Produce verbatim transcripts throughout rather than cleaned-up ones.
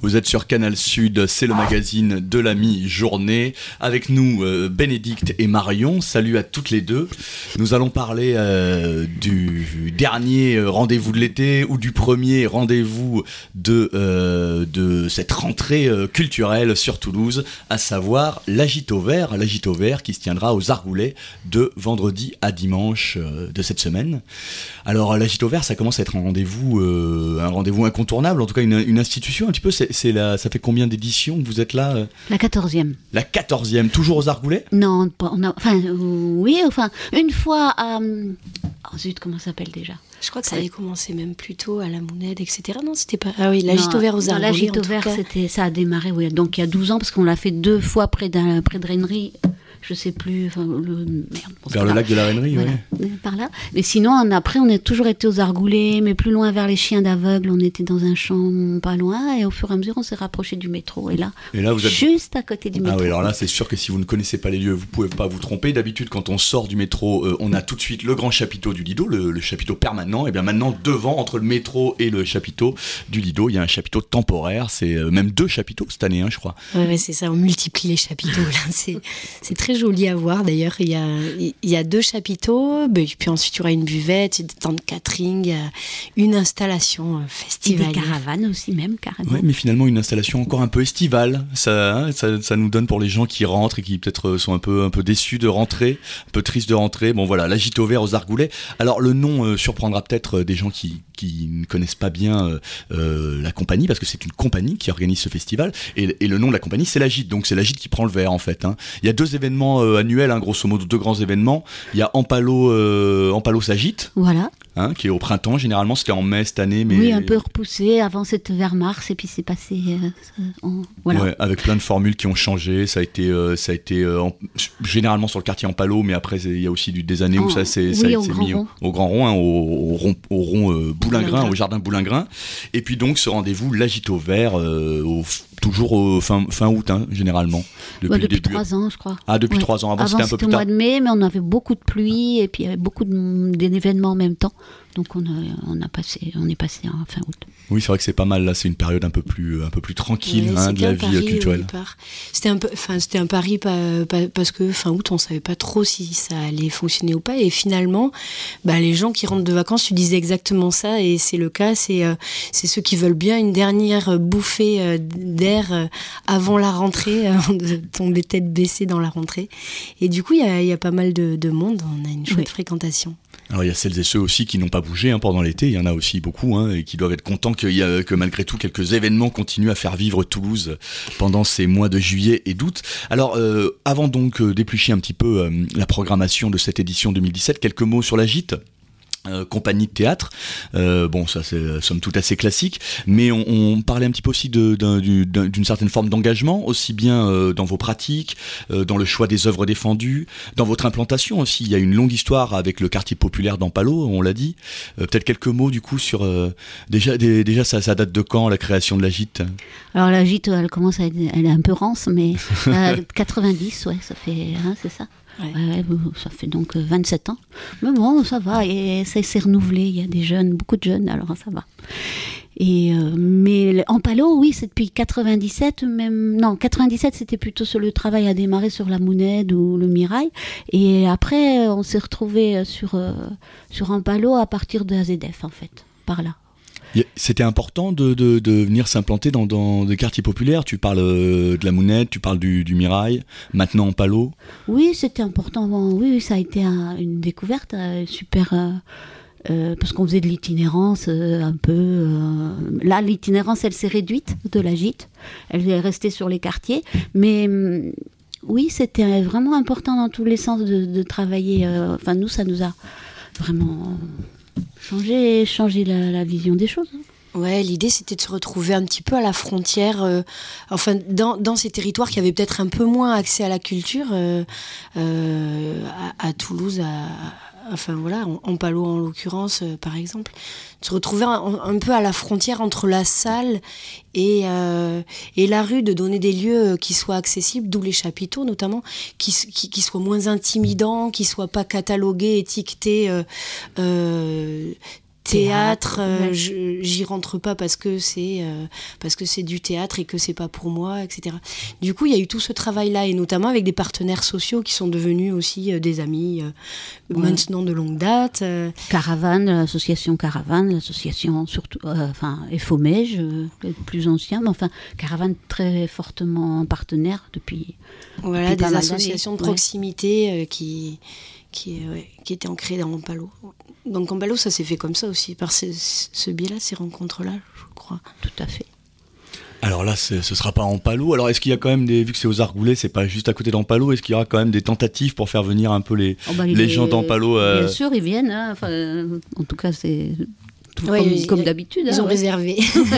Vous êtes sur Canal Sud, c'est le magazine de la mi-journée. Avec nous, euh, Bénédicte et Marion. Salut à toutes les deux. Nous allons parler euh, du dernier rendez-vous de l'été ou du premier rendez-vous de, euh, de cette rentrée euh, culturelle sur Toulouse, à savoir l'Agito Vert. L'Agito Vert qui se tiendra aux Argoulets de vendredi à dimanche euh, de cette semaine. Alors l'Agito Vert, ça commence à être un rendez-vous, euh, un rendez-vous incontournable, en tout cas une, une institution un petit peu. C'est C'est la, ça fait combien d'éditions que vous êtes là euh La quatorzième. La quatorzième, toujours aux Argoulets ? Non, on a, enfin, euh, oui, enfin, une fois à... Oh zut, comment ça s'appelle déjà ? Je crois que ça avait commencé même plus tôt à la Mounède, et cetera. Non, c'était pas... Ah oui, l'Agito Vert aux Argoulets, l'Agito Vert, c'était, ça a démarré, oui, donc il y a douze ans, parce qu'on l'a fait deux fois près, d'un, près de Rennery. Je sais plus, enfin, le, merde, bon, vers le là. lac de la Rennerie, voilà, oui. Par là. Mais sinon, on, après, on a toujours été aux Argoulets, mais plus loin vers les chiens d'aveugle, on était dans un champ pas loin, et au fur et à mesure, on s'est rapproché du métro. Et là, et là vous êtes... juste à côté du métro. Ah oui, alors là, c'est sûr que si vous ne connaissez pas les lieux, vous pouvez pas vous tromper. D'habitude, quand on sort du métro, euh, on a tout de suite le grand chapiteau du Lido, le, le chapiteau permanent. Et bien maintenant, devant, entre le métro et le chapiteau du Lido, il y a un chapiteau temporaire. C'est euh, même deux chapiteaux cette année, hein, je crois. Oui, ouais, c'est ça, on multiplie les chapiteaux. Là. C'est, c'est très joli à voir. D'ailleurs, il y a, il y a deux chapiteaux, puis ensuite il y aura une buvette, des temps de catering, une installation festivalière. Et des caravanes aussi même, carrément. Oui, mais finalement une installation encore un peu estivale. Ça, hein, ça, ça nous donne pour les gens qui rentrent et qui peut-être sont un peu, un peu déçus de rentrer, un peu tristes de rentrer. Bon voilà, l'Agito Vert aux Argoulets. Alors le nom euh, surprendra peut-être des gens qui, qui ne connaissent pas bien euh, euh, la compagnie, parce que c'est une compagnie qui organise ce festival. Et, et le nom de la compagnie, c'est l'Agite. Donc c'est l'Agite qui prend le verre en fait. Hein. Il y a deux événements euh, annuels, hein, grosso modo deux grands événements. Il y a Ampalo, euh, Ampalo s'agite. Voilà. Hein, qui est au printemps, généralement c'était en mai cette année. Mais... Oui, un peu repoussé, avant c'était vers mars, et puis c'est passé... Euh, en... voilà. Ouais, avec plein de formules qui ont changé, ça a été, euh, ça a été euh, en... généralement sur le quartier Ampalo, mais après il y a aussi du, des années en... où ça s'est, oui, ça au s'est grand mis rond. au, au Grand Rond, hein, au, au rond, au rond euh, Boulingrin, au jardin Boulingrin. Et puis donc ce rendez-vous, l'Agito Vert, euh, au, toujours au fin, fin août, hein, généralement. Depuis, bah, depuis trois ans, je crois. Ah, depuis ouais. trois ans, avant, avant c'était un peu c'était plus au tard. mois de mai, mais on avait beaucoup de pluie, et puis il y avait beaucoup de, d'événements en même temps. Donc on, a, on, a passé, on est passé en fin août. Oui, c'est vrai que c'est pas mal, là, c'est une période un peu plus, un peu plus tranquille, ouais, hein, de la vie pari, culturelle. C'était un, peu, c'était un pari pas, pas, parce que fin août, on savait pas trop si ça allait fonctionner ou pas. Et finalement, bah, les gens qui rentrent de vacances, tu disais exactement ça, et c'est le cas. C'est, euh, c'est ceux qui veulent bien une dernière bouffée euh, d'air euh, avant la rentrée, avant de tomber tête baissée dans la rentrée. Et du coup, il y a, y a pas mal de, de monde, on a une chouette oui. fréquentation. Alors il y a celles et ceux aussi qui n'ont pas bougé hein, pendant l'été, il y en a aussi beaucoup hein, et qui doivent être contents qu'il y a, que malgré tout quelques événements continuent à faire vivre Toulouse pendant ces mois de juillet et d'août. Alors euh, avant donc euh, d'éplucher un petit peu euh, la programmation de cette édition deux mille dix-sept, quelques mots sur l'Agite. Euh, compagnie de théâtre, euh, bon ça c'est somme toute assez classique, mais on, on parlait un petit peu aussi de, d'un, d'un, d'une certaine forme d'engagement, aussi bien euh, dans vos pratiques, euh, dans le choix des œuvres défendues, dans votre implantation aussi. Il y a une longue histoire avec le quartier populaire d'Ampalo, on l'a dit. Euh, peut-être quelques mots du coup sur euh, déjà des, déjà ça, ça date de quand la création de l'Agite ? Alors l'Agite elle commence à être, elle est un peu rance, mais euh, quatre-vingt-dix ouais ça fait hein, c'est ça. Ouais. Ouais, ça fait donc vingt-sept ans. Mais bon, ça va, et ça s'est renouvelé. Il y a des jeunes, beaucoup de jeunes, alors ça va. Et euh, mais Ampalo, oui, c'est depuis quatre-vingt-dix-sept, même non, quatre-vingt-dix-sept, c'était plutôt sur le travail à démarrer sur la Mounède ou le Mirail. Et après, on s'est retrouvé sur euh, sur Ampalo à partir de A Z F en fait, par là. C'était important de, de, de venir s'implanter dans, dans des quartiers populaires. Tu parles de la Mounette, tu parles du, du Mirail, maintenant Ampalo. Oui, c'était important. Bon, oui, ça a été un, une découverte euh, super... Euh, euh, parce qu'on faisait de l'itinérance euh, un peu... Euh, là, l'itinérance, elle s'est réduite de l'Agite. Elle est restée sur les quartiers. Mais... Euh, oui, c'était vraiment important dans tous les sens de, de travailler. Euh, enfin, nous, ça nous a vraiment... Changer, changer la, la vision des choses. Ouais, l'idée c'était de se retrouver un petit peu à la frontière, euh, enfin dans, dans ces territoires qui avaient peut-être un peu moins accès à la culture, euh, euh, à, à Toulouse, à, enfin voilà, Ampalo en l'occurrence euh, par exemple, de se retrouver un, un peu à la frontière entre la salle et, euh, et la rue, de donner des lieux qui soient accessibles, d'où les chapiteaux notamment, qui, qui, qui soient moins intimidants, qui soient pas catalogués, étiquetés. Euh, euh, théâtre, euh, je, j'y rentre pas parce que c'est euh, parce que c'est du théâtre et que c'est pas pour moi, et cetera. Du coup, il y a eu tout ce travail-là, et notamment avec des partenaires sociaux qui sont devenus aussi euh, des amis euh, ouais. maintenant de longue date. Euh. Caravane, l'association Caravane, l'association surtout, euh, enfin Efomège, euh, le plus ancien, mais enfin Caravane très fortement partenaire depuis. Voilà, depuis des associations de proximité ouais. euh, qui qui, ouais, qui étaient ancrées dans Ampalo. Donc Ampalo, ça s'est fait comme ça aussi, par ce, ce biais-là, ces rencontres-là, je crois. Tout à fait. Alors là, ce sera pas Ampalo. Alors est-ce qu'il y a quand même des, vu que c'est aux Argoulets, c'est pas juste à côté d'Ampalo, est-ce qu'il y aura quand même des tentatives pour faire venir un peu les, oh bah, les, les gens d'Ampalo euh... Bien sûr, ils viennent. Hein. Enfin, euh, en tout cas, c'est ouais, comme, ils, comme d'habitude. Ils hein, ont ouais. réservé.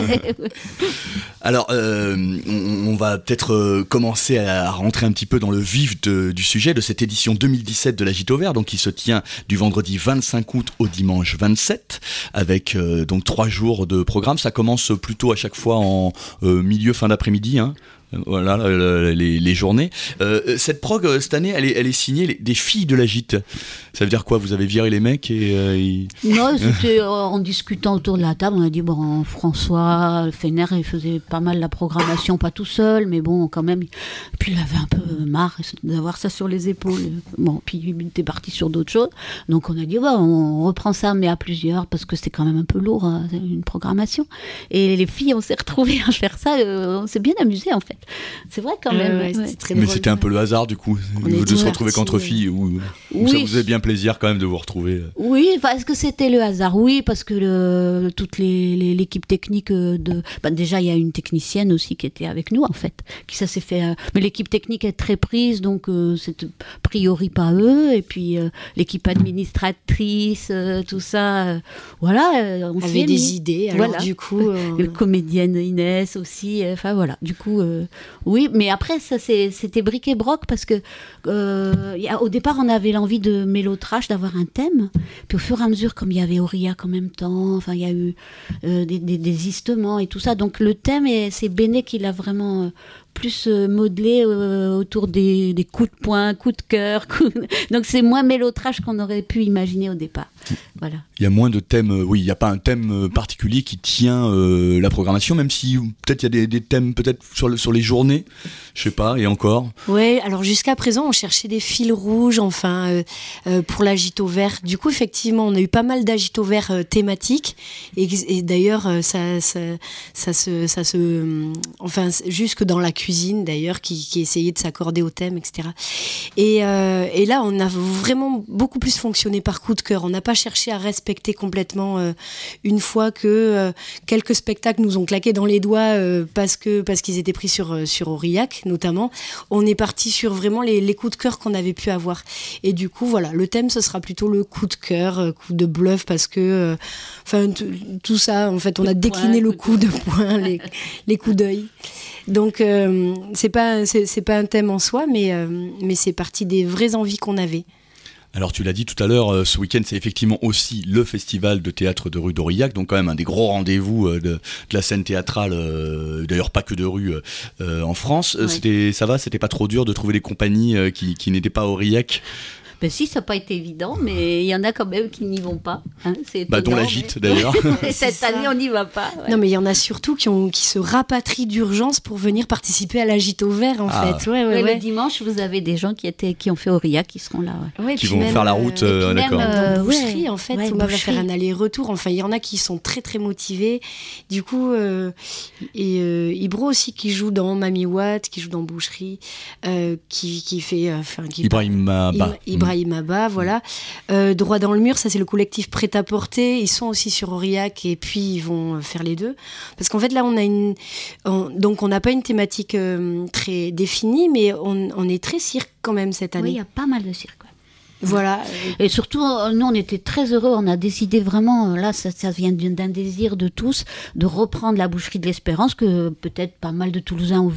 Alors, euh, on, on va peut-être euh, commencer à rentrer un petit peu dans le vif de, du sujet de cette édition deux mille dix-sept de la Gîte au Vert, donc qui se tient du vendredi vingt-cinq août au dimanche vingt-sept, avec euh, donc trois jours de programme. Ça commence plutôt à chaque fois en euh, milieu fin d'après-midi, hein. Voilà euh, les, les journées. Euh, cette prog cette année, elle est, elle est signée les, des filles de la Gîte. Ça veut dire quoi ? Vous avez viré les mecs et euh, ils... Non, c'était euh, en discutant autour de la table, on a dit bon, François Fener, il faisait pas mal la programmation, pas tout seul, mais bon, quand même. Puis il avait un peu marre d'avoir ça sur les épaules. Bon, puis il était parti sur d'autres choses. Donc on a dit bah, on reprend ça, mais à plusieurs, parce que c'est quand même un peu lourd, hein, une programmation. Et les filles, on s'est retrouvées à faire ça. Euh, on s'est bien amusé en fait. C'est vrai quand même. Euh, ouais, ouais. Très mais drôle. c'était un peu le hasard du coup, vous de se retrouver qu'entre filles, ou, ou oui. Ça vous faisait bien plaisir quand même de vous retrouver. Oui, est-ce que c'était le hasard ? Oui, parce que le, toute les, les, l'équipe technique de, bah déjà il y a une technicienne aussi qui était avec nous en fait, qui ça s'est fait. Euh, mais l'équipe technique est très prise, donc euh, c'est a priori pas eux. Et puis euh, l'équipe administratrice, euh, tout ça, euh, voilà. Euh, on avait des mis. idées. Alors voilà. Du coup, euh... le comédienne Inès aussi. Enfin euh, voilà. Du coup. Euh, Oui, mais après, ça, c'est, c'était bric et broc parce que euh, y a, au départ, on avait l'envie de mélotrash, d'avoir un thème. Puis au fur et à mesure, comme il y avait Aurillac en même temps, enfin, il y a eu euh, des, des désistements et tout ça. Donc le thème, est, c'est Béné qui l'a vraiment euh, plus euh, modelé euh, autour des, des coups de poing, coups de cœur. Coups de... Donc c'est moins mélotrash qu'on aurait pu imaginer au départ. Voilà. Il y a moins de thèmes, euh, oui, il n'y a pas un thème particulier qui tient euh, la programmation, même si peut-être il y a des, des thèmes peut-être sur, le, sur les journées, je sais pas, et encore. Ouais, alors jusqu'à présent, on cherchait des fils rouges, enfin, euh, euh, pour la Gîte au Vert. Du coup, effectivement, on a eu pas mal d'agite au vert euh, thématiques, et, et d'ailleurs, euh, ça, ça, ça se, ça se, euh, enfin, jusque dans la cuisine, d'ailleurs, qui, qui essayait de s'accorder au thème, et cetera. Et, euh, et là, on a vraiment beaucoup plus fonctionné par coup de cœur. On n'a pas cherché à respecter complètement euh, une fois que euh, quelques spectacles nous ont claqué dans les doigts euh, parce que parce qu'ils étaient pris sur euh, sur Aurillac notamment. On est parti sur vraiment les, les coups de cœur qu'on avait pu avoir. Et du coup, voilà, le thème ce sera plutôt le coup de cœur, euh, coup de bluff, parce que enfin euh, t- tout ça, en fait, on a décliné le coup de poing, les les coups d'œil. Donc euh, c'est pas c'est, c'est pas un thème en soi, mais euh, mais c'est parti des vraies envies qu'on avait. Alors tu l'as dit tout à l'heure, euh, ce week-end c'est effectivement aussi le festival de théâtre de rue d'Aurillac, donc quand même un des gros rendez-vous euh, de, de la scène théâtrale, euh, d'ailleurs pas que de rue euh, en France. Ouais. C'était, ça va, c'était pas trop dur de trouver des compagnies euh, qui, qui n'étaient pas à Aurillac? Ben si, ça n'a pas été évident, mais il y en a quand même qui n'y vont pas. Hein, c'est bah, dont la Gîte, mais... d'ailleurs. Cette année, on n'y va pas. Ouais. Non, mais il y en a surtout qui, ont, qui se rapatrient d'urgence pour venir participer à la Gîte au Vert, en ah. fait. Ouais, ouais, ouais, ouais. Le dimanche, vous avez des gens qui, étaient, qui ont fait Aurillac qui seront là. Ouais. Ouais, qui vont même, faire la route, euh, d'accord. Même euh, dans Boucherie, ouais, en fait, ouais, on va faire un aller-retour. Enfin, il y en a qui sont très, très motivés. Du coup, euh, et euh, Ibro aussi, qui joue dans Mami Watt, qui joue dans Boucherie, euh, qui, qui fait... Enfin, qui Ibrahim Abba. Ibrahim Abba, voilà. Voilà. Euh, droit dans le mur, ça c'est le collectif Prêt-à-Porter. Ils sont aussi sur Aurillac et puis ils vont faire les deux. Parce qu'en fait là, on a une, on, donc on n'a pas une thématique euh, très définie, mais on, on est très cirque quand même cette année. Oui, il y a pas mal de cirque. Voilà. Et surtout, nous, on était très heureux. On a décidé vraiment, là, ça, ça vient d'un désir de tous, de reprendre la Boucherie de l'Espérance que peut-être pas mal de Toulousains ont vu.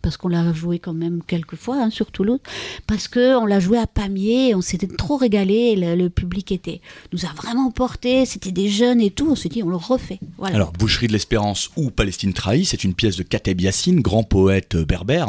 parce qu'on l'a joué quand même quelques fois hein, sur Toulouse, parce qu'on l'a joué à Pamiers, on s'était trop régalé, le, le public était, nous a vraiment porté, c'était des jeunes et tout, on s'est dit on le refait. Voilà. Alors, Boucherie de l'Espérance ou Palestine trahie, c'est une pièce de Kateb Yassine, grand poète berbère,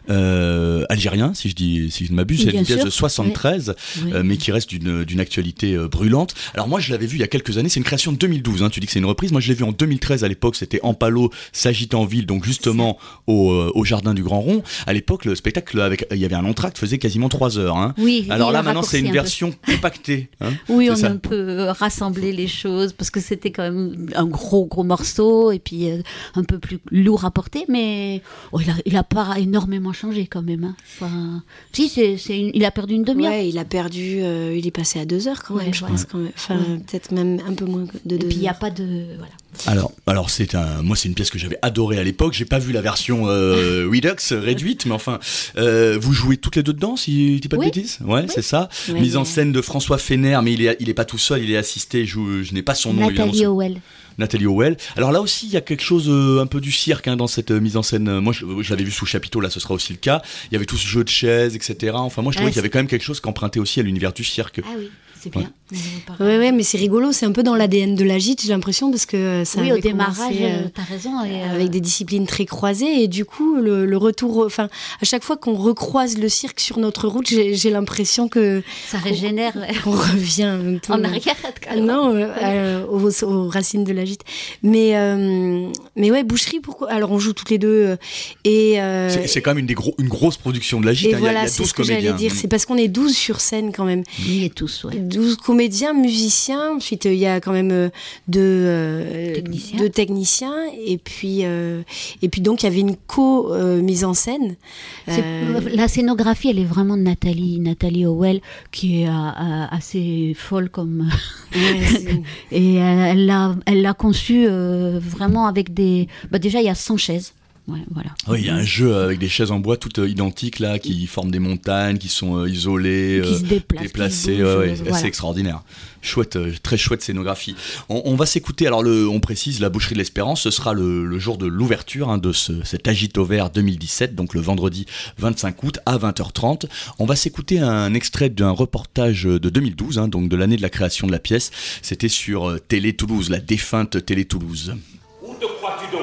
euh, algérien, si je, dis, si je ne m'abuse, c'est une pièce de soixante-treize, oui. euh, mais qui reste d'une, d'une actualité euh, brûlante. Alors moi, je l'avais vu il y a quelques années, c'est une création de deux mille douze, hein, tu dis que c'est une reprise, moi je l'ai vu en deux mille treize à l'époque, c'était Ampalo s'agitant en ville, donc justement au, euh, au Jardin du Grand Rond. À l'époque, le spectacle, avec, il y avait un entracte, faisait quasiment trois heures. Hein. Oui, alors là, maintenant, c'est une version compactée. Hein, oui, on ça. a un peu rassemblé les choses, parce que c'était quand même un gros, gros morceau, et puis euh, un peu plus lourd à porter, mais oh, il, a, il a pas énormément changé quand même. Hein. Enfin, si, c'est, c'est une, il a perdu une demi-heure. Ouais, il a perdu, euh, il est passé à deux heures quand ouais, même, je ouais. pense. Quand même. Enfin, ouais. peut-être même un peu moins de deux heures. Et puis, il n'y a pas de... Voilà. Alors, alors c'est un, moi c'est une pièce que j'avais adorée à l'époque. J'ai pas vu la version euh, Redux réduite, mais enfin, euh, vous jouez toutes les deux dedans, si je dis pas de oui. bêtises. Ouais, oui. c'est ça. Oui, Mise oui. en scène de François Fener, mais il est, il est pas tout seul, il est assisté. Je, je n'ai pas son nom. Nathalie Howell. Nathalie Howell. Alors là aussi, il y a quelque chose euh, un peu du cirque hein, dans cette euh, mise en scène. Moi, je, je l'avais vu sous chapiteau, là, ce sera aussi le cas. Il y avait tout ce jeu de chaises, et cetera. Enfin, moi, je trouvais ah, qu'il y avait quand même quelque chose qui empruntait aussi à l'univers du cirque. Ah oui. C'est bien. Oui, ouais, ouais, mais c'est rigolo, c'est un peu dans l'A D N de la gîte, j'ai l'impression, parce que ça oui, avait au démarrage, euh, t'as raison. Et euh... avec des disciplines très croisées, et du coup, le, le retour, enfin, à chaque fois qu'on recroise le cirque sur notre route, j'ai, j'ai l'impression que ça régénère. On, ouais. on revient un peu en arrière. Non, euh, euh, aux, aux racines de la gîte. Mais, euh, mais ouais, Boucherie, pourquoi ? Alors, on joue toutes les deux, et euh... c'est, c'est quand même une, des gros, une grosse production de la gîte. Et hein, voilà, il y a, il y a c'est ce que comédiens. J'allais dire. C'est parce qu'on est douze sur scène quand même. Oui, et tous, ouais. douze comédiens, musiciens, ensuite il y a quand même euh, deux, euh, techniciens. deux techniciens, et puis, euh, et puis donc il y avait une co-mise euh, en scène. Euh... La scénographie, elle est vraiment de Nathalie, Nathalie Howell, qui est euh, assez folle comme... Ouais, et elle l'a, elle l'a conçue euh, vraiment avec des... Bah déjà, il y a cent chaises. Ouais, voilà. Oui, il y a un jeu avec des chaises en bois toutes euh, identiques là, qui forment des montagnes, qui sont euh, isolées, qui euh, se déplacent, déplacées. Qui bougent, ouais, voilà. C'est extraordinaire. Chouette, euh, très chouette scénographie. On, on va s'écouter. Alors, le, on précise, la Boucherie de l'Espérance, ce sera le, le jour de l'ouverture hein, de ce, cet Agito Vert deux mille dix-sept, donc le vendredi vingt-cinq août à vingt heures trente. On va s'écouter un extrait d'un reportage de deux mille douze, hein, donc de l'année de la création de la pièce. C'était sur euh, Télé Toulouse, la défunte Télé Toulouse. Où te crois-tu donc ?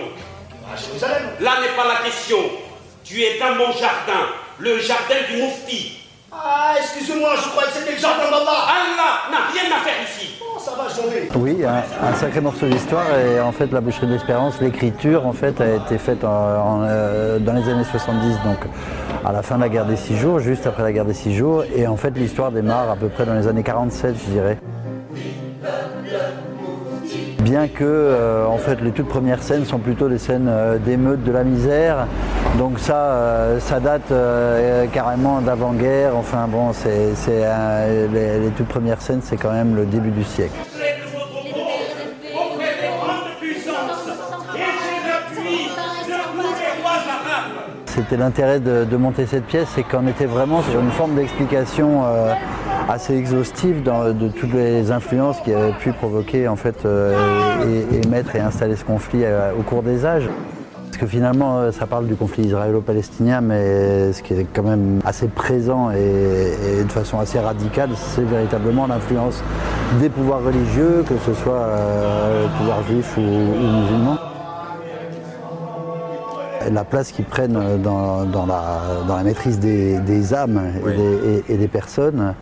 Là n'est pas la question. Tu es dans mon jardin, le jardin du Moufti. Ah, excusez-moi, je croyais que c'était le jardin d'Allah. Allah n'a rien à faire ici. Oh, ça va, j'en vais. Oui, un, un sacré morceau d'histoire. Et en fait, la Boucherie de l'Espérance, l'écriture, en fait, a été faite en, en, euh, dans les années soixante-dix, donc à la fin de la guerre des Six Jours, juste après la guerre des Six Jours. Et en fait, l'histoire démarre à peu près dans les années quarante-sept, je dirais. Bien que, euh, en fait, les toutes premières scènes sont plutôt des scènes euh, d'émeutes de la misère. Donc ça, euh, ça date euh, carrément d'avant-guerre. Enfin bon, c'est, c'est, euh, les, les toutes premières scènes, c'est quand même le début du siècle. C'était l'intérêt de, de monter cette pièce, c'est qu'on était vraiment sur une forme d'explication euh, assez exhaustive dans, de toutes les influences qui avaient pu provoquer en fait euh, et, et mettre et installer ce conflit euh, au cours des âges. Parce que finalement, ça parle du conflit israélo-palestinien, mais ce qui est quand même assez présent et, et de façon assez radicale, c'est véritablement l'influence des pouvoirs religieux, que ce soit euh, pouvoir juif ou, ou musulman. La place qu'ils prennent dans, dans, la, dans la maîtrise des, des âmes oui. et, des, et, et des personnes.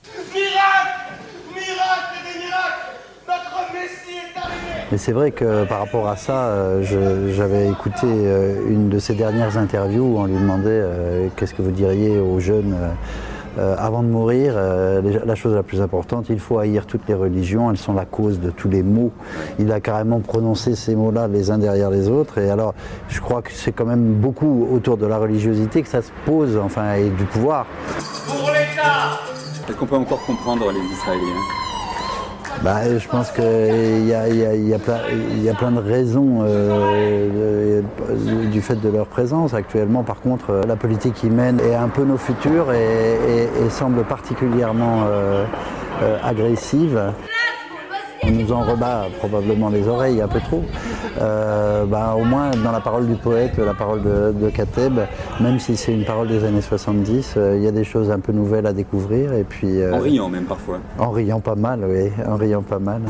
Mais c'est vrai que par rapport à ça, je, j'avais écouté une de ses dernières interviews où on lui demandait euh, qu'est-ce que vous diriez aux jeunes euh, avant de mourir. Euh, la chose la plus importante, il faut haïr toutes les religions, elles sont la cause de tous les maux. Il a carrément prononcé ces mots-là les uns derrière les autres. Et alors, je crois que c'est quand même beaucoup autour de la religiosité que ça se pose, enfin, et du pouvoir. Pour l'État ! Est-ce qu'on peut encore comprendre les Israéliens ? Bah, je pense qu'il y a, y, a, y, a plein, y a plein de raisons euh, de, du fait de leur présence. Actuellement, par contre, la politique qu'ils mènent est un peu nos futurs et, et, et semble particulièrement euh, euh, agressive. on nous en rebat probablement les oreilles un peu trop. Euh, bah, au moins dans la parole du poète, la parole de, de Kateb, même si c'est une parole des années soixante-dix, il euh, y a des choses un peu nouvelles à découvrir. Et puis, euh, en riant même parfois. En riant pas mal, oui, en riant pas mal.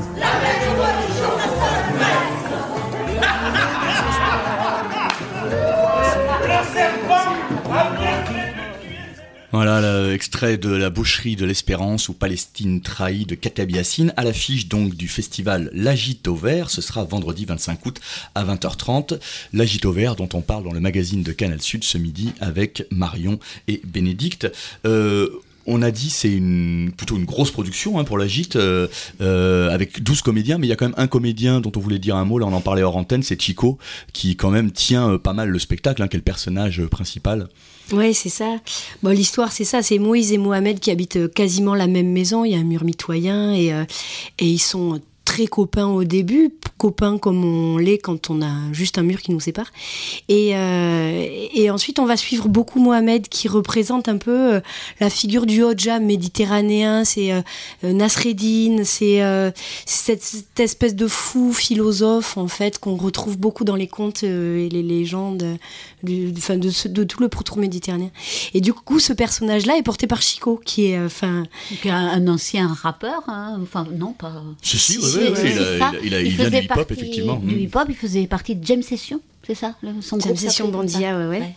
Voilà l'extrait de la boucherie de l'Espérance ou Palestine trahie de Kateb Yassine, à l'affiche donc du festival L'Agito Vert. Ce sera vendredi vingt-cinq août à vingt heures trente. L'Agito Vert dont on parle dans le magazine de Canal Sud ce midi avec Marion et Bénédicte. Euh, On a dit c'est une, plutôt une grosse production hein, pour la Gîte, euh, euh, avec douze comédiens, mais il y a quand même un comédien dont on voulait dire un mot, là on en parlait hors antenne, c'est Chico, qui quand même tient euh, pas mal le spectacle, hein, qui est le personnage euh, principal. Oui, c'est ça. Bon, l'histoire, c'est ça, c'est Moïse et Mohamed qui habitent quasiment la même maison, il y a un mur mitoyen, et, euh, et ils sont très copains au début, copains comme on l'est quand on a juste un mur qui nous sépare. Et, euh, et ensuite, on va suivre beaucoup Mohamed qui représente un peu euh, la figure du Hodja méditerranéen. C'est euh, Nasreddin, c'est euh, cette, cette espèce de fou philosophe en fait qu'on retrouve beaucoup dans les contes euh, et les légendes du, enfin, de, de, de tout le pourtour méditerranéen. Et du coup, ce personnage-là est porté par Chico, qui est enfin euh, un, un ancien rappeur. Hein. Enfin, non, pas. Si, si, oui, oui, oui, il, a, il, a, il, il vient du hip-hop, effectivement. Du hip-hop, il faisait partie de Jam Session, c'est ça son Jam Session Bandia, ouais, ouais, ouais.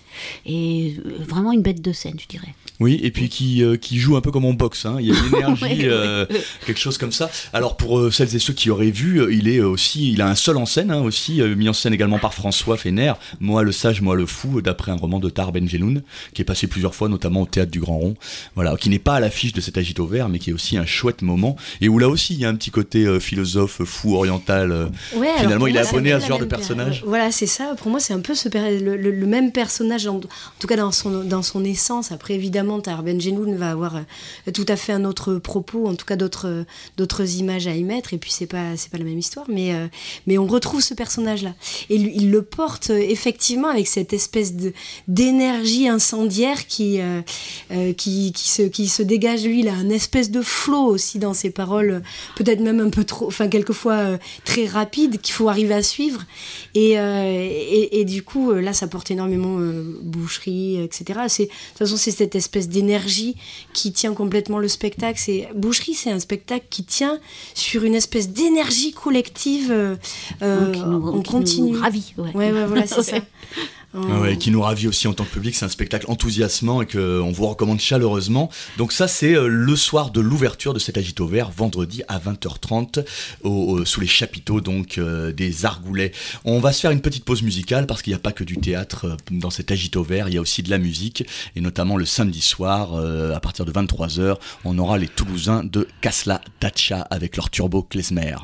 Et euh, vraiment une bête de scène, je dirais. Oui, et puis qui, euh, qui joue un peu comme on boxe, hein. Il y a une énergie, oui, euh, oui. quelque chose comme ça. Alors pour euh, celles et ceux qui auraient vu, euh, il est aussi, il a un seul en scène hein, aussi, euh, mis en scène également par François Fener, Moi le sage, moi le fou, d'après un roman de Tahar Benjeloun, qui est passé plusieurs fois, notamment au Théâtre du Grand Rond, voilà, qui n'est pas à l'affiche de cet Agito Vert, mais qui est aussi un chouette moment, et où là aussi il y a un petit côté euh, philosophe, fou, oriental, euh, ouais, finalement il moi, est abonné à ce genre même, de personnage. Euh, voilà, c'est ça, pour moi c'est un peu ce, le, le, le même personnage, en, en tout cas dans son, dans son essence. Après évidemment Tahar Benjeloun va avoir euh, tout à fait un autre propos, en tout cas d'autres, euh, d'autres images à y mettre, et puis c'est pas, c'est pas la même histoire, mais, euh, mais on retrouve ce personnage-là. Et lui, il le porte euh, effectivement avec cette espèce de, d'énergie incendiaire qui, euh, euh, qui, qui, se, qui se dégage, lui, il a un espèce de flow aussi dans ses paroles, peut-être même un peu trop, enfin quelquefois euh, très rapide, qu'il faut arriver à suivre, et, euh, et, et du coup, là, ça porte énormément euh, boucherie, et cetera. C'est, de toute façon, c'est cette espèce d'énergie qui tient complètement le spectacle. C'est, Boucherie, c'est un spectacle qui tient sur une espèce d'énergie collective. Euh, euh, qui nous, on qui continue. Nous ravit. Ouais, ouais, ouais voilà, c'est ça. Ah ouais, qui nous ravit aussi en tant que public, c'est un spectacle enthousiasmant et qu'on vous recommande chaleureusement. Donc ça c'est le soir de l'ouverture de cet Agito Vert, vendredi à vingt heures trente, au, au, sous les chapiteaux donc euh, des Argoulets. On va se faire une petite pause musicale parce qu'il n'y a pas que du théâtre euh, dans cet Agito Vert, il y a aussi de la musique, et notamment le samedi soir, euh, à partir de vingt-trois heures, on aura les Toulousains de Kasla Dacha avec leur turbo klezmer.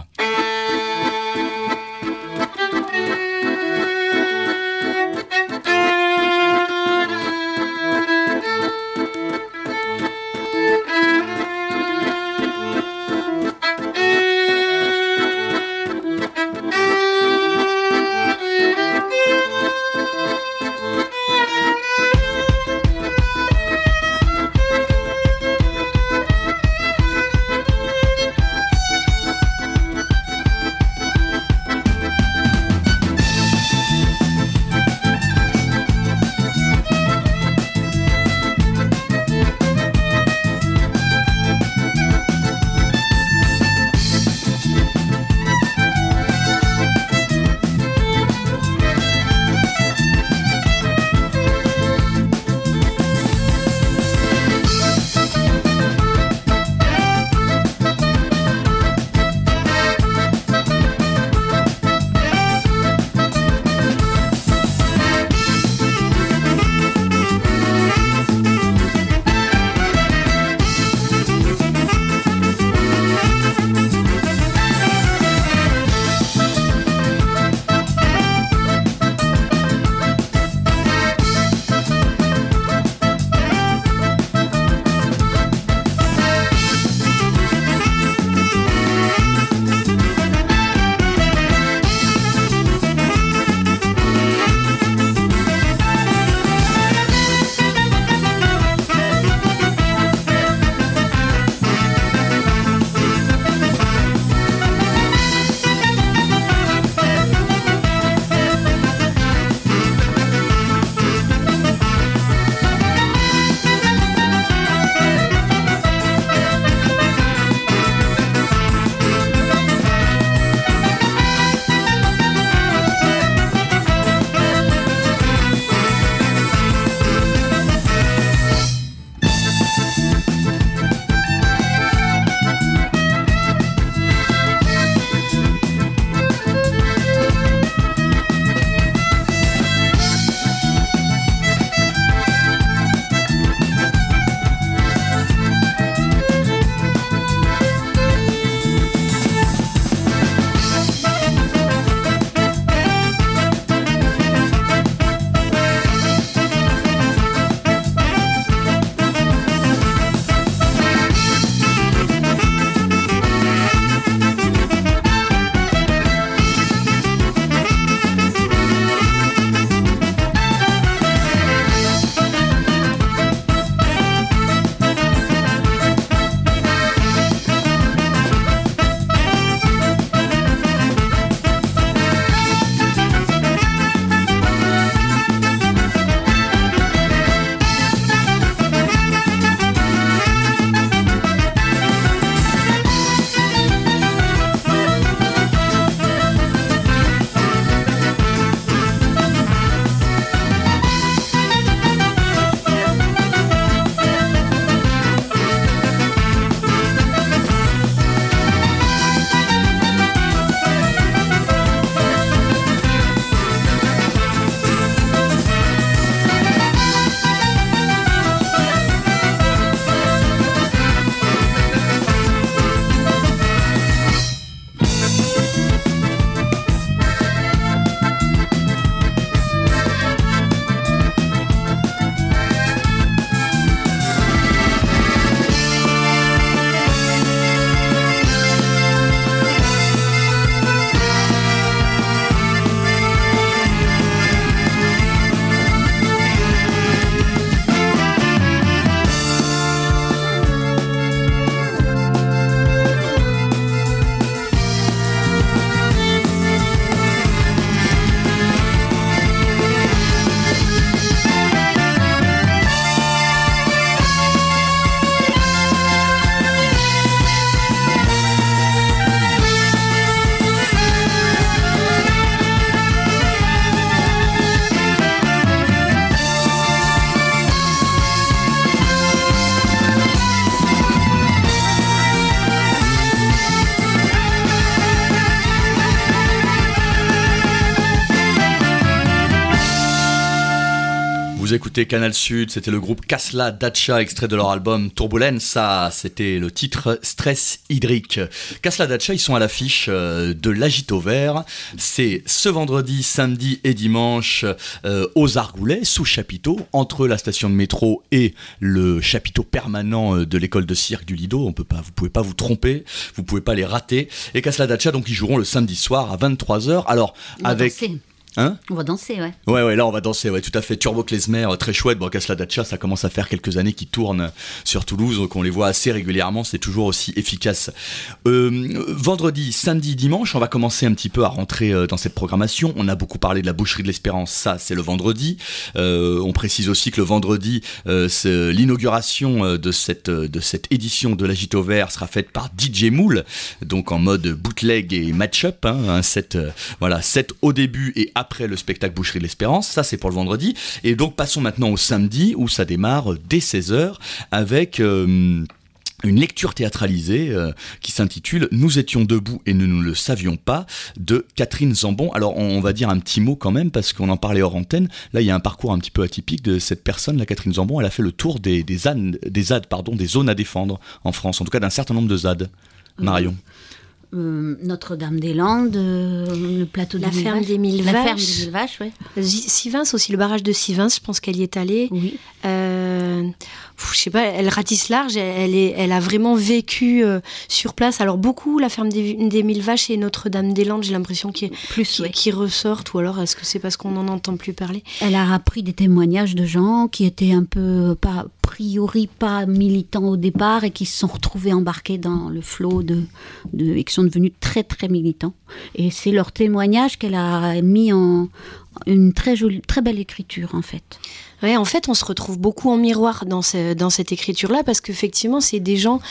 Vous écoutez Canal Sud, c'était le groupe Kasla Dacha, extrait de leur album Turbulence. Ça, c'était le titre Stress hydrique. Kasla Dacha, ils sont à l'affiche de l'Agito Vert. C'est ce vendredi, samedi et dimanche euh, aux Argoulets, sous chapiteau, entre la station de métro et le chapiteau permanent de l'école de cirque du Lido. On peut pas, vous pouvez pas vous tromper, vous pouvez pas les rater. Et Kasla Dacha, donc ils joueront le samedi soir à vingt-trois heures. Alors On avec danser. Hein On va danser, ouais. Ouais, ouais, là on va danser, ouais, tout à fait. Turbo Klezmer, très chouette. Bon, Kasla Dacha, ça commence à faire quelques années qu'ils tournent sur Toulouse, donc on les voit assez régulièrement, c'est toujours aussi efficace. Euh, vendredi, samedi, dimanche, on va commencer un petit peu à rentrer euh, dans cette programmation. On a beaucoup parlé de la boucherie de l'Espérance, ça c'est le vendredi. Euh, on précise aussi que le vendredi, euh, c'est l'inauguration euh, de cette euh, de cette édition de l'Agito Vert sera faite par D J Moule, donc en mode bootleg et match-up, hein, un set, euh, voilà, set au début et après le spectacle Boucherie de l'Espérance, ça c'est pour le vendredi. Et donc passons maintenant au samedi où ça démarre dès seize heures avec euh, une lecture théâtralisée euh, qui s'intitule « Nous étions debout et nous ne le savions pas » de Catherine Zambon. Alors on, on va dire un petit mot quand même parce qu'on en parlait hors antenne. Là il y a un parcours un petit peu atypique de cette personne, la Catherine Zambon. Elle a fait le tour des, des, Z A D, des Z A D, pardon, des zones à défendre en France, en tout cas d'un certain nombre de Z A D. Marion. Euh, Notre-Dame-des-Landes, euh, le plateau La des mille ferme vaches. des mille La vaches. ferme des mille vaches, ouais. Sivins aussi, le barrage de Sivins, je pense qu'elle y est allée. Oui. Euh, je sais pas, elle ratisse large, elle, elle, est, elle a vraiment vécu euh, sur place. Alors beaucoup, la ferme des, des mille vaches et Notre-Dame-des-Landes, j'ai l'impression qu'il Plus, qui, ouais. qui ressortent, ou alors est-ce que c'est parce qu'on n'en entend plus parler? Elle a appris des témoignages de gens qui étaient un peu, pas, a priori, pas militants au départ et qui se sont retrouvés embarqués dans le flot de, de, et qui sont devenus très très militants. Et c'est leur témoignage qu'elle a mis en une très jolie, très belle écriture en fait. Ouais, en fait, on se retrouve beaucoup en miroir dans, ce, dans cette écriture-là, parce qu'effectivement, c'est des gens,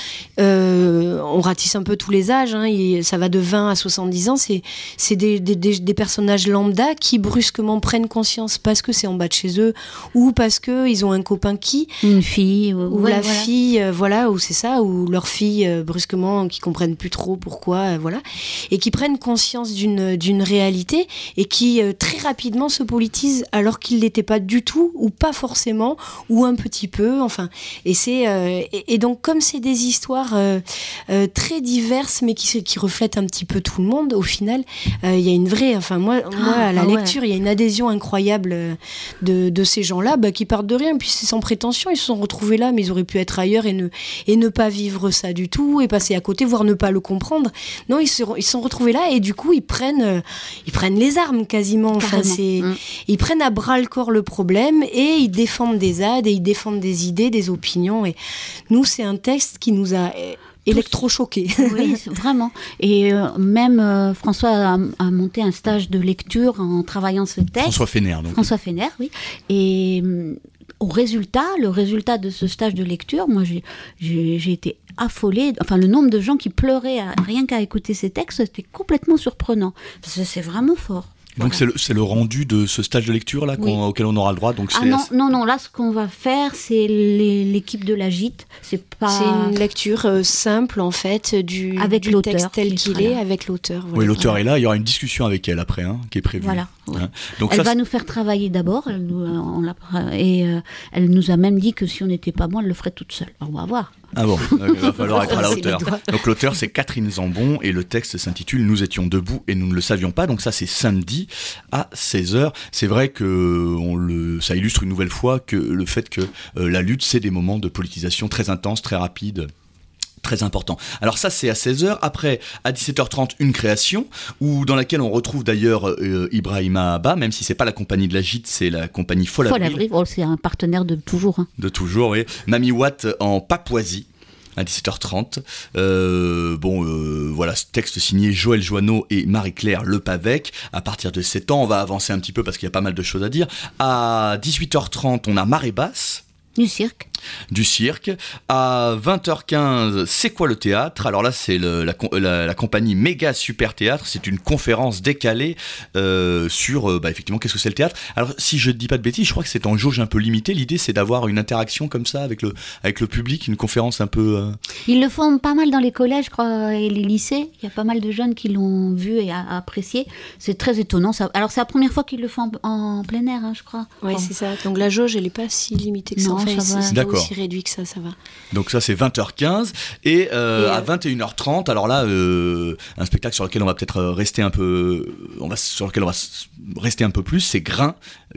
euh, on ratisse un peu tous les âges, hein, et ça va de vingt à soixante-dix ans, c'est, c'est des, des, des, des personnages lambda qui brusquement prennent conscience parce que c'est en bas de chez eux, ou parce qu'ils ont un copain qui... Une fille. Ou ouais, la voilà. fille, euh, voilà, ou c'est ça, ou leur fille, euh, brusquement, qui comprennent plus trop pourquoi, euh, voilà, et qui prennent conscience d'une, d'une réalité, et qui euh, très rapidement se politisent alors qu'ils ne l'étaient pas du tout, ou pas forcément, ou un petit peu, enfin, et c'est euh, et, et donc comme c'est des histoires euh, euh, très diverses, mais qui, qui reflètent un petit peu tout le monde, au final, il euh, y a une vraie, enfin moi, ah, moi à la ah lecture, il ouais. y a une adhésion incroyable de, de ces gens-là, bah, qui partent de rien, puis c'est sans prétention, ils se sont retrouvés là, mais ils auraient pu être ailleurs et ne et ne pas vivre ça du tout, et passer à côté, voire ne pas le comprendre. Non, ils se ils sont retrouvés là, et du coup ils prennent euh, ils prennent les armes quasiment, enfin c'est mmh. ils prennent à bras le corps le problème, et ils défendent des Z A D et ils défendent des idées, des opinions. Et nous, c'est un texte qui nous a électrochoqués. Oui, vraiment. Et euh, même euh, François a, a monté un stage de lecture en travaillant ce texte. François Fener, donc. François Fener, oui. Et euh, au résultat, le résultat de ce stage de lecture, moi, j'ai, j'ai, j'ai été affolée. Enfin, le nombre de gens qui pleuraient à, rien qu'à écouter ces textes, c'était complètement surprenant. Parce que c'est vraiment fort. Donc voilà. c'est, le, c'est le rendu de ce stage de lecture là oui. auquel on aura le droit. Donc ah c'est... non, non, non, là ce qu'on va faire c'est les, l'équipe de la Gîte. C'est, pas... c'est une lecture euh, simple en fait du, avec du l'auteur, texte tel qu'il est, là. Avec l'auteur. Voilà. Oui, l'auteur est là, il y aura une discussion avec elle après hein, qui est prévue. Voilà. Ouais. Hein. Donc elle ça, va c'est... nous faire travailler d'abord elle nous, on l'a, et euh, elle nous a même dit que si on n'était pas bon elle le ferait toute seule. Alors, on va voir. Ah bon, il va falloir être à la hauteur. Donc l'auteur c'est Catherine Zambon et le texte s'intitule « Nous étions debout et nous ne le savions pas ». Donc ça c'est samedi à seize heures. C'est vrai que on le, ça illustre une nouvelle fois que le fait que euh, la lutte c'est des moments de politisation très intenses, très rapides. Très important. Alors ça c'est à seize heures. Après à dix-sept heures trente une création où, dans laquelle on retrouve d'ailleurs euh, Ibrahima Abba, même si c'est pas la compagnie de la Gîte, c'est la compagnie Folle Avril. Folle Avril, oh, c'est un partenaire de toujours. Hein. De toujours, oui. Mamie Watt en Papouasie. À dix-sept heures trente. Euh, bon, euh, voilà, ce texte signé Joël Joanneau et Marie-Claire Lepavec. À partir de sept ans, on va avancer un petit peu parce qu'il y a pas mal de choses à dire. À dix-huit heures trente, on a Marée Basse. Du cirque. du cirque. À vingt heures quinze, c'est quoi le théâtre ? Alors là, c'est le, la, la, la compagnie Méga Super Théâtre. C'est une conférence décalée euh, sur, euh, bah, effectivement, qu'est-ce que c'est le théâtre ? Alors, si je ne dis pas de bêtises, je crois que c'est en jauge un peu limitée. L'idée, c'est d'avoir une interaction comme ça avec le, avec le public, une conférence un peu... Euh... Ils le font pas mal dans les collèges, je crois, et les lycées. Il y a pas mal de jeunes qui l'ont vu et a, apprécié. C'est très étonnant. Ça... Alors, c'est la première fois qu'ils le font en, en plein air, hein, je crois. Oui, enfin... c'est ça. Donc, la jauge, elle n'est pas si limitée que ça. Non, enfin, ça va. C'est pas aussi réduit que ça, ça va. Donc ça, c'est vingt heures quinze. Et, euh, et euh... à vingt et une heures trente, alors là, euh, un spectacle sur lequel on va peut-être rester un peu... On va, sur lequel on va rester un peu plus, c'est Grain,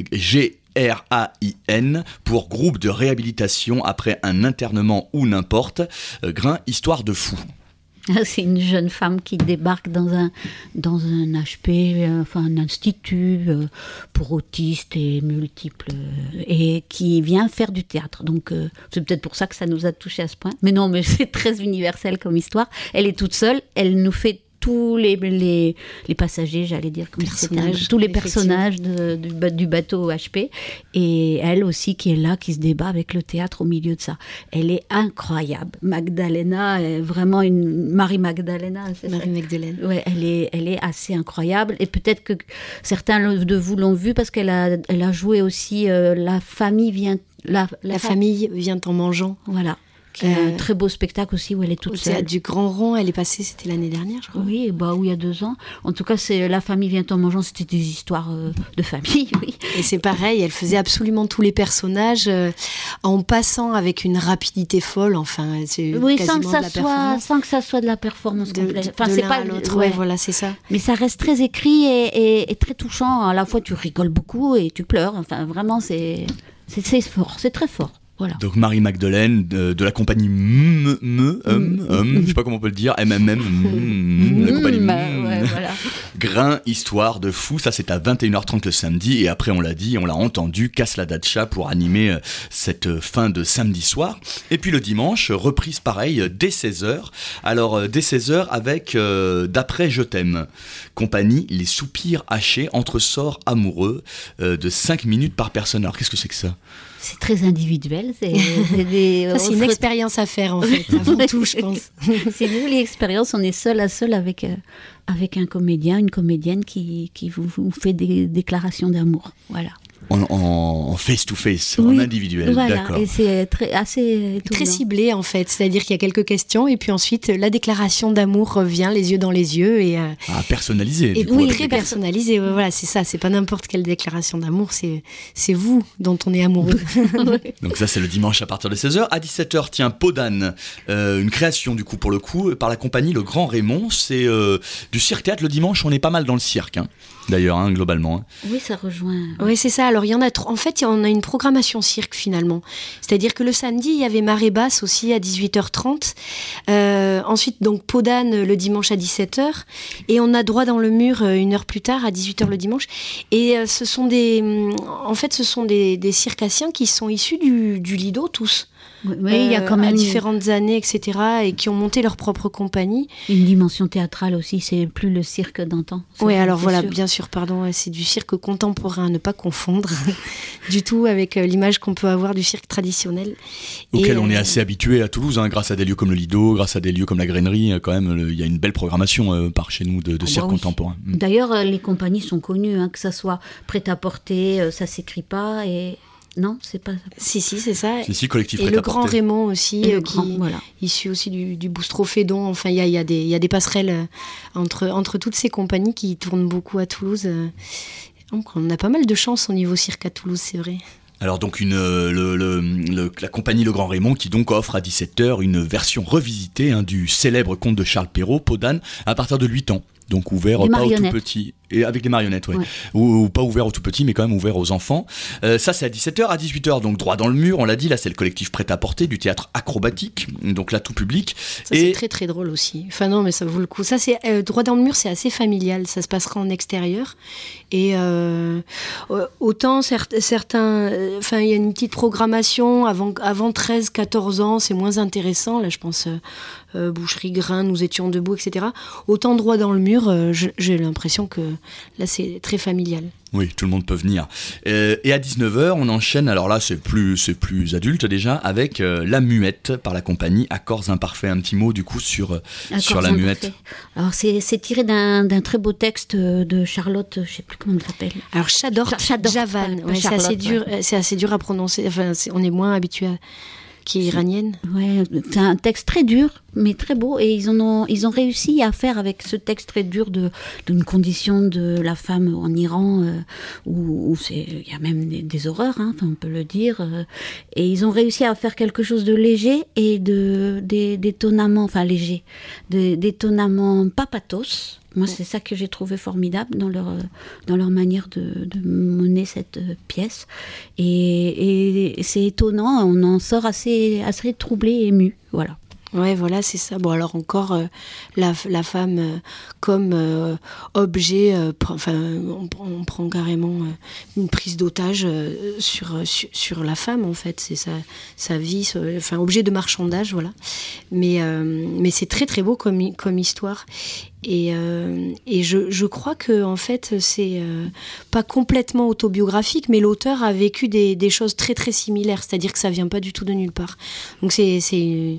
G R A I N, pour groupe de réhabilitation après un internement ou n'importe. Euh, Grain, histoire de fou. C'est une jeune femme qui débarque dans un, dans un H P, euh, enfin un institut euh, pour autistes et multiples, euh, et qui vient faire du théâtre. Donc euh, c'est peut-être pour ça que ça nous a touchés à ce point. Mais non, mais c'est très universel comme histoire. Elle est toute seule, elle nous fait tous les, les, les passagers, j'allais dire, comme personnages, un, tous les personnages de, du, du bateau H P, et elle aussi qui est là, qui se débat avec le théâtre au milieu de ça. Elle est incroyable. Magdalena est vraiment une... Marie Magdalena, c'est Marie ça Magdalene. Ouais, elle est, elle est assez incroyable, et peut-être que certains de vous l'ont vue parce qu'elle a, elle a joué aussi euh, La famille vient... La, la, la famille vient en mangeant. Voilà. Qui est euh, un très beau spectacle aussi où elle est toute seule. Au théâtre du Grand Rond, elle est passée, c'était l'année dernière, je crois. Oui, bah oui, il y a deux ans. En tout cas, c'est La famille vient en mangeant, c'était des histoires euh, de famille, oui. Et c'est pareil, elle faisait absolument tous les personnages euh, en passant avec une rapidité folle. Enfin, c'est oui, quasiment sans que ça de la soit, sans que ça soit de la performance de, complète. Enfin, de c'est pas à l'autre. Ouais. ouais, voilà, c'est ça. Mais ça reste très écrit et, et, et très touchant. À la fois, tu rigoles beaucoup et tu pleures. Enfin, vraiment, c'est, c'est, c'est fort, c'est très fort. Voilà. Donc Marie Magdalene de, de la compagnie M M M M, je sais pas comment on peut le dire, M M M, la compagnie M, ouais, voilà. Grain, histoire de fou. Ça, c'est à vingt et une heures trente le samedi, et après on l'a dit, on l'a entendu, casse la datcha pour animer cette fin de samedi soir. Et puis le dimanche, reprise pareil dès seize heures. Alors dès seize heures avec euh, D'après je t'aime, compagnie Les Soupirs Hachés, entre sorts amoureux euh, de cinq minutes par personne. Alors qu'est-ce que c'est que ça ? C'est très individuel. C'est, c'est, des, ça, c'est une expérience à faire, en fait, avant tout, je pense. C'est une jolie expérience. On est seul à seul avec, euh, avec un comédien, une comédienne qui, qui vous, vous fait des déclarations d'amour. Voilà. En, en face-to-face, oui, en individuel, voilà, d'accord. Et c'est très, assez étonnant. Très ciblé, en fait. C'est-à-dire qu'il y a quelques questions, et puis ensuite, la déclaration d'amour revient, les yeux dans les yeux. Et, euh, ah, personnalisé. Et oui, très personnalisé. Ouais, voilà, c'est ça. C'est pas n'importe quelle déclaration d'amour, c'est, c'est vous dont on est amoureux. Donc ça, c'est le dimanche à partir de seize heures. À dix-sept heures, tiens, Peau d'âne, euh, une création, du coup, pour le coup, par la compagnie Le Grand Raymond. C'est euh, du cirque-théâtre. Le dimanche, on est pas mal dans le cirque, hein, d'ailleurs, hein, globalement. Hein. Oui, ça rejoint. Oui, c'est ça. Alors, il y en a trop. En fait, on a une programmation cirque, finalement. C'est-à-dire que le samedi, il y avait Marée Basse aussi à dix-huit heures trente. Euh, ensuite, donc, Peau d'âne le dimanche à dix-sept heures. Et on a Droit dans le mur une heure plus tard, à dix-huit heures le dimanche. Et euh, ce sont des... En fait, ce sont des, des circassiens qui sont issus du, du Lido, tous. Oui, il euh, y a quand même à différentes années, et cetera, et qui ont monté leur propre compagnie. Une dimension théâtrale aussi, c'est plus le cirque d'antan. Oui, alors voilà, sûr. Bien sûr, pardon, c'est du cirque contemporain, ne pas confondre du tout avec l'image qu'on peut avoir du cirque traditionnel. Auquel et, on est assez habitué à Toulouse, hein, grâce à des lieux comme le Lido, grâce à des lieux comme la Grainerie, quand même, il y a une belle programmation euh, par chez nous de, de cirque oh, bah oui. contemporain. D'ailleurs, les compagnies sont connues, hein, que ça soit prêt-à-porter, euh, ça s'écrit pas et... Non, c'est pas ça. Si, si, c'est ça. Si, si, collectif et le Grand Raymond aussi, euh, qui grand, voilà. issu aussi du, du Boustrophédon. Enfin, il y a, y, a y a des passerelles euh, entre, entre toutes ces compagnies qui tournent beaucoup à Toulouse. Euh. Donc, on a pas mal de chance au niveau cirque à Toulouse, c'est vrai. Alors donc une, le, le, le, la compagnie Le Grand Raymond qui donc offre à dix-sept heures une version revisitée hein, du célèbre conte de Charles Perrault, Peau d'âne, à partir de huit ans. Donc ouvert des pas aux tout petits. Et avec des marionnettes, ouais. ouais. Ou, ou pas ouvert aux tout petits, mais quand même ouvert aux enfants. Euh, ça, c'est à dix-sept heures. À dix-huit heures, donc Droit dans le mur, on l'a dit. Là, c'est le collectif Prêt-à-Porter du théâtre acrobatique. Donc là, tout public. Ça, et... c'est très, très drôle aussi. Enfin, non, mais ça vaut le coup. Ça, c'est euh, Droit dans le mur, c'est assez familial. Ça se passera en extérieur. Et euh, autant certes, certains. Enfin, euh, il y a une petite programmation avant, avant treize quatorze ans, c'est moins intéressant. Là, je pense. Euh, Euh, Boucherie, Grain, Nous étions debout, et cetera. Autant Droit dans le mur, euh, je, j'ai l'impression que là, c'est très familial. Oui, tout le monde peut venir. Euh, et à dix-neuf heures, on enchaîne, alors là c'est plus, c'est plus adulte déjà, avec euh, La Muette par la compagnie Accords Imparfaits. Un petit mot du coup sur, sur La Muette. Alors c'est, c'est tiré d'un, d'un très beau texte de Charlotte, je ne sais plus comment elle s'appelle. Alors Chadort Javan, ouais, c'est, assez dur, ouais. c'est assez dur à prononcer, enfin, c'est, on est moins habitué à... qui est iranienne. Ouais, c'est un texte très dur, mais très beau. Et ils, en ont, ils ont réussi à faire avec ce texte très dur de, d'une condition de la femme en Iran, euh, où, où c'est, il y a même des, des horreurs, hein, on peut le dire. Euh, et ils ont réussi à faire quelque chose de léger et de, des, d'étonnamment, enfin léger, de, d'étonnamment pas pathos. Moi, c'est ça que j'ai trouvé formidable dans leur, dans leur manière de, de mener cette pièce. Et, et c'est étonnant, on en sort assez, assez troublé et ému. Voilà. Ouais, voilà, c'est ça. Bon, alors encore, euh, la, la femme euh, comme euh, objet, euh, pr- enfin, on, on prend carrément euh, une prise d'otage euh, sur, sur, sur la femme, en fait. C'est sa, sa vie, ce, enfin, objet de marchandage, voilà. Mais, euh, mais c'est très, très beau comme, comme histoire. Et, euh, et je, je crois que, en fait, c'est euh, pas complètement autobiographique, mais l'auteur a vécu des, des choses très, très similaires. C'est-à-dire que ça vient pas du tout de nulle part. Donc, c'est... c'est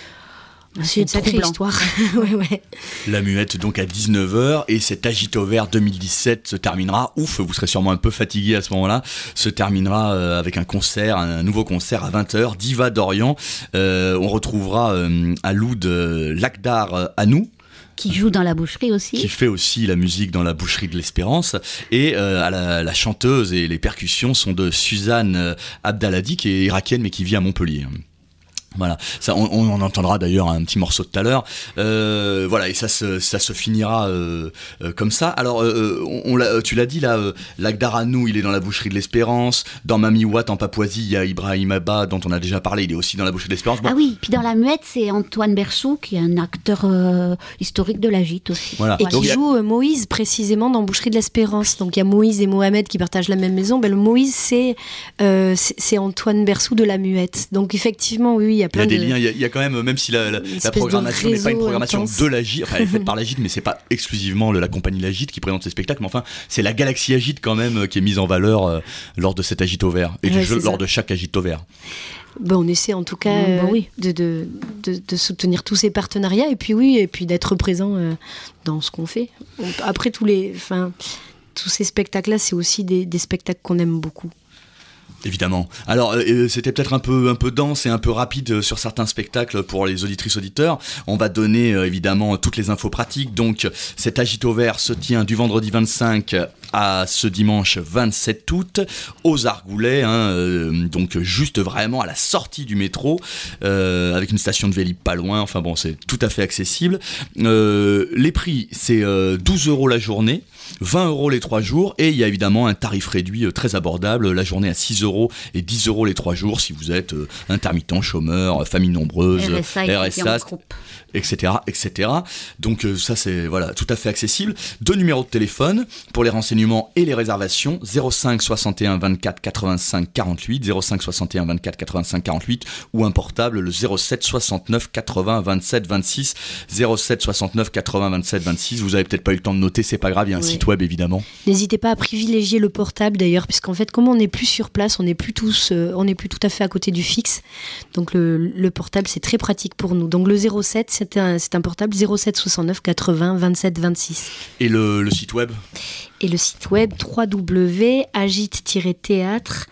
C'est une sacrée histoire. ouais, ouais. La Muette donc à dix-neuf heures, et cet Agitover deux mille dix-sept se terminera, ouf, vous serez sûrement un peu fatigué à ce moment-là, se terminera euh, avec un concert, un nouveau concert à vingt heures, Diva d'Orient. Euh, on retrouvera euh, à l'oud euh, Lakhdar euh, Anou, qui joue dans la boucherie aussi. Qui fait aussi la musique dans la boucherie de l'Espérance. Et euh, à la, la chanteuse et les percussions sont de Suzanne euh, Abdaladi, qui est irakienne mais qui vit à Montpellier. Voilà, ça, on, on en entendra d'ailleurs un petit morceau tout à l'heure. Euh, voilà, et ça se, ça se finira euh, euh, comme ça. Alors, euh, on, on l'a, tu l'as dit là, euh, Lakhdar Anou, il est dans la boucherie de l'Espérance. Dans Mami Watt en Papouasie, il y a Ibrahim Abba, dont on a déjà parlé, il est aussi dans la boucherie de l'Espérance. Bon. Ah oui, puis dans La Muette, c'est Antoine Bersou, qui est un acteur euh, historique de la gîte aussi. Voilà. Et donc, qui joue a... Moïse précisément dans Boucherie de l'Espérance. Donc il y a Moïse et Mohamed qui partagent la même maison. Ben, le Moïse, c'est, euh, c'est, c'est Antoine Bersou de La Muette. Donc effectivement, oui, oui, il y a plein il y a de... des liens, il y, a, il y a quand même, même si la, la, la programmation n'est pas une programmation intense. De la gîte, enfin elle est faite par la gîte, mais c'est pas exclusivement le, la compagnie La Gîte qui présente ces spectacles, mais enfin c'est la galaxie Agite quand même qui est mise en valeur euh, lors de cet Agitover et ouais, du jeu, lors de chaque Agitover. Ben, on essaie en tout cas euh, bah oui. de, de, de, de soutenir tous ces partenariats et puis oui, et puis d'être présent euh, dans ce qu'on fait. On, après tous les, enfin tous ces spectacles-là, c'est aussi des, des spectacles qu'on aime beaucoup. Évidemment. Alors, euh, c'était peut-être un peu, un peu dense et un peu rapide sur certains spectacles pour les auditrices auditeurs. On va donner euh, évidemment toutes les infos pratiques. Donc, cet Agitover se tient du vendredi vingt-cinq à ce dimanche vingt-sept août aux Argoulets, hein, euh, donc juste vraiment à la sortie du métro, euh, avec une station de Vélib pas loin. Enfin bon, c'est tout à fait accessible. Euh, les prix, c'est euh, douze euros la journée. vingt euros les trois jours, et il y a évidemment un tarif réduit très abordable, la journée à six euros et dix euros les trois jours si vous êtes euh, intermittent, chômeur, famille nombreuse, R S A, R S A et cetera, et cetera. Donc euh, ça c'est voilà tout à fait accessible. Deux numéros de téléphone pour les renseignements et les réservations, zéro cinq soixante et un vingt-quatre quatre-vingt-cinq quarante-huit, zéro cinq soixante et un vingt-quatre quatre-vingt-cinq quarante-huit, ou un portable le zéro sept soixante-neuf quatre-vingts vingt-sept vingt-six, zéro sept soixante-neuf quatre-vingts vingt-sept vingt-six. Vous avez peut-être pas eu le temps de noter, c'est pas grave, il y a un oui. site web évidemment. N'hésitez pas à privilégier le portable d'ailleurs, puisqu'en fait comme on n'est plus sur place, on n'est plus tous, euh, on n'est plus tout à fait à côté du fixe. Donc le, le portable c'est très pratique pour nous. Donc le zéro sept c'est un, c'est un portable zéro sept soixante-neuf quatre-vingts vingt-sept vingt-six. Et le, le site web ? Et le site web w w w point agite tiret théâtre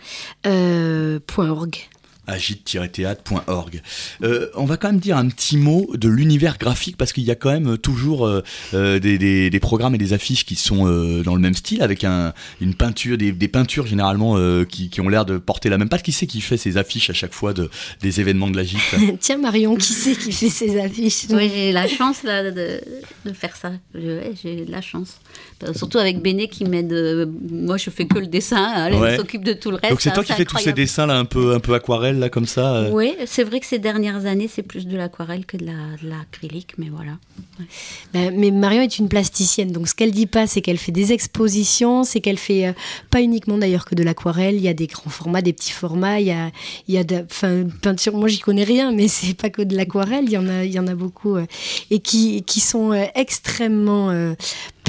point org. agite tiret théâtre point org. Euh, on va quand même dire un petit mot de l'univers graphique, parce qu'il y a quand même toujours euh, euh, des, des, des programmes et des affiches qui sont euh, dans le même style, avec un, une peinture, des, des peintures généralement euh, qui, qui ont l'air de porter la même patte. Qui c'est qui fait ces affiches à chaque fois de, des événements de la gîte ? Tiens Marion, qui c'est qui fait ces affiches ? Oui, j'ai la chance là, de, de faire ça. Je, ouais, j'ai de la chance. Surtout avec Béné qui m'aide. Euh, moi je fais que le dessin, elle ouais. s'occupe de tout le reste. Donc c'est toi c'est qui fais tous ces dessins là un peu, un peu aquarelle là comme ça euh... Oui, c'est vrai que ces dernières années c'est plus de l'aquarelle que de, la, de l'acrylique, mais voilà. Ouais. Bah, mais Marion est une plasticienne, donc ce qu'elle dit pas c'est qu'elle fait des expositions, c'est qu'elle fait euh, pas uniquement d'ailleurs que de l'aquarelle, il y a des grands formats, des petits formats, il y a, il y a de enfin, peinture, moi j'y connais rien, mais c'est pas que de l'aquarelle, il y en a, il y en a beaucoup euh, et qui, qui sont euh, extrêmement euh,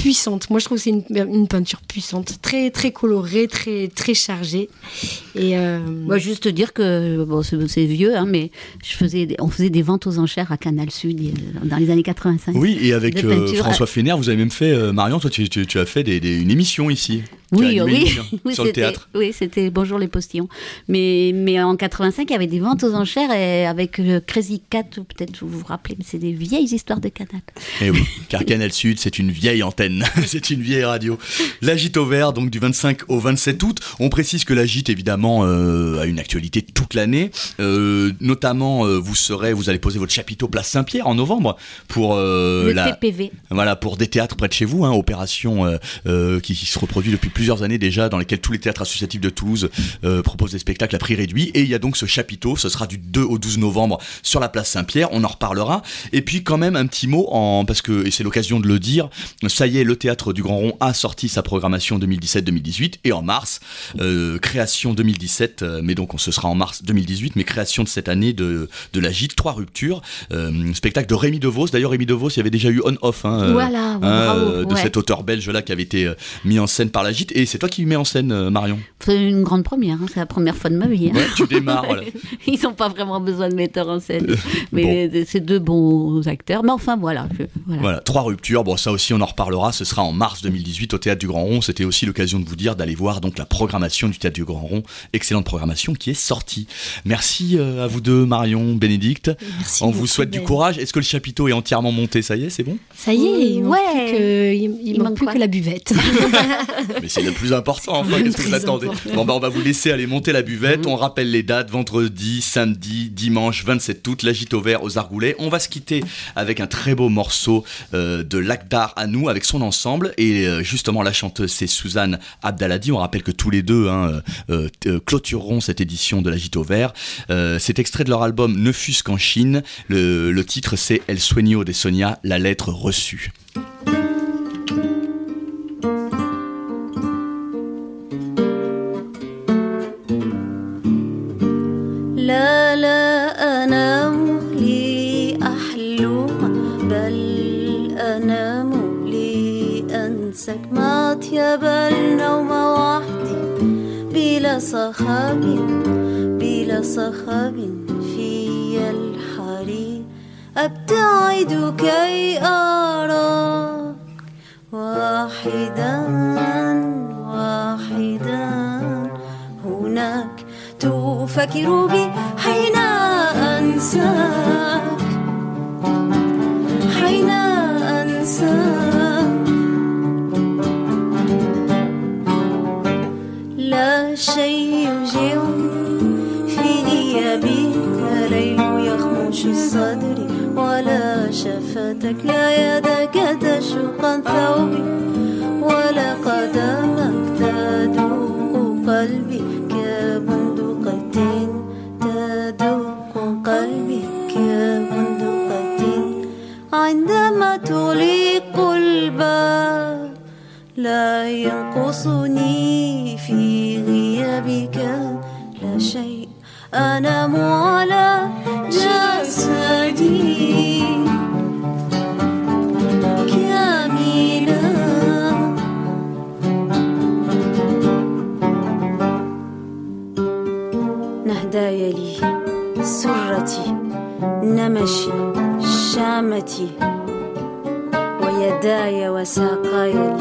puissante. Moi, je trouve que c'est une, une peinture puissante, très très colorée, très très chargée. Et euh... Moi, juste dire que bon, c'est, c'est vieux, hein, mais je faisais, on faisait des ventes aux enchères à Canal Sud dans les années quatre-vingt-cinq. Oui, et avec euh, François Fener, vous avez même fait, euh, Marion, toi, tu, tu, tu as fait des, des, une émission ici. Oui, oui, oui, sur le théâtre. Oui, c'était Bonjour les postillons. Mais, mais en quatre-vingt-cinq, il y avait des ventes aux enchères et avec euh, Crazy Cat, ou peut-être vous vous rappelez, mais c'est des vieilles histoires de Canal. Eh oui, car Canal Sud, c'est une vieille antenne, c'est une vieille radio. La Gîte au Vert, donc du vingt-cinq au vingt-sept août. On précise que la Gîte, évidemment, euh, a une actualité toute l'année. Euh, notamment, euh, vous serez, vous allez poser votre chapiteau Place Saint-Pierre en novembre pour euh, le la, T P V. Voilà, pour des théâtres près de chez vous, hein, opération euh, euh, qui, qui se reproduit depuis plusieurs années déjà, dans lesquelles tous les théâtres associatifs de Toulouse euh, proposent des spectacles à prix réduit. Et il y a donc ce chapiteau, ce sera du deux au douze novembre sur la place Saint-Pierre, on en reparlera. Et puis quand même un petit mot, en, parce que et c'est l'occasion de le dire, ça y est, le Théâtre du Grand Rond a sorti sa programmation deux mille dix-sept deux mille dix-huit, et en mars, euh, création deux mille dix-sept, euh, mais donc on se sera en mars deux mille dix-huit, mais création de cette année de, de la Gîte, trois ruptures, euh, spectacle de Rémi Devos. D'ailleurs Rémi Devos, il y avait déjà eu On-Off, hein, voilà, hein, bravo, euh, de ouais. cet auteur belge là qui avait été euh, mis en scène par la Gîte, et c'est toi qui mets en scène, euh, Marion. C'est une grande première, hein, c'est la première fois de ma vie. Hein. Ouais, tu démarres, voilà. Ils n'ont pas vraiment besoin de metteur en scène, mais bon. C'est deux bons acteurs. Mais enfin voilà, je, voilà. Voilà, trois ruptures. Bon, ça aussi on en reparlera. Ce sera en mars deux mille dix-huit au Théâtre du Grand Rond. C'était aussi l'occasion de vous dire d'aller voir donc la programmation du Théâtre du Grand Rond. Excellente programmation qui est sortie. Merci euh, à vous deux, Marion, Bénédicte. Merci on vous souhaite belle. du courage. Est-ce que le chapiteau est entièrement monté? Ça y est, c'est bon? Ça y est, il manque ouais. plus que, il, il il manque manque plus que la buvette. Mais c'est le plus important. Enfin, qu'est-ce que vous attendez? Bon, bah, on va vous laisser aller monter la buvette. Mmh. On rappelle les dates: vendredi, samedi, dimanche vingt-sept août, la Gîte au Vert aux Argoulets. On va se quitter avec un très beau morceau euh, de Lakdar à nous, avec son ensemble. Et euh, justement, la chanteuse, c'est Suzanne Abdaladi. On rappelle que tous les deux hein, euh, euh, clôtureront cette édition de la Gîte au Vert. Euh, c'est extrait de leur album Ne fût-ce qu'en Chine. Le, le titre, c'est El Sueño de Sonia, la lettre reçue. لا لا أنام لأحلم بل أنام لأنسك ما أطيب النوم وحدي بلا صخب بلا صخب في الحرير أبتعد كي أراك واحدا واحدا هناك تفكر بي حين أنساك حين أنساك لا شيء يوجعني في غيابك ليل يخمش صدري ولا شفتك لا يدك تشق ثوبي ولا قدمك تدوق قلبي كبندقة تدوق قلبي كبندقة عندما تغلق الباب لا ينقصني في غيابك لا شيء أنام على جسدي كاملا نهداي لي سرتي نمشي شامتي ويداي وساقاي لي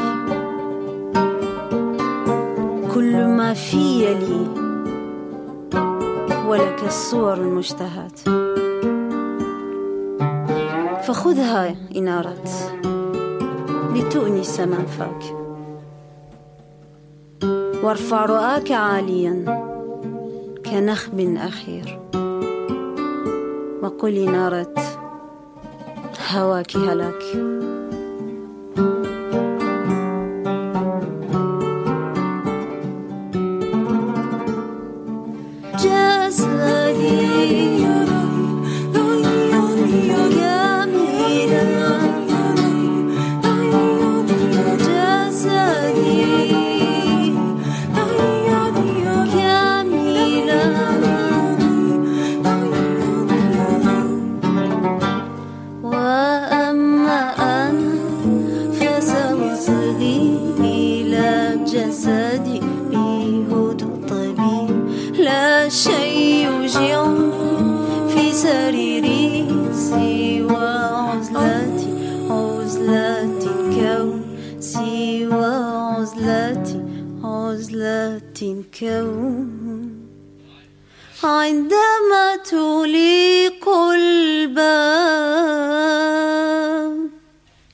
كل ما في لي ولك الصور المشتهات فخذها إن أردت لتؤنس منفاك وارفع رؤاك عاليا كنخب أخير وقل إن أردت هواك هلاك وأما أنا فسأظل عزلة كون عندما تولي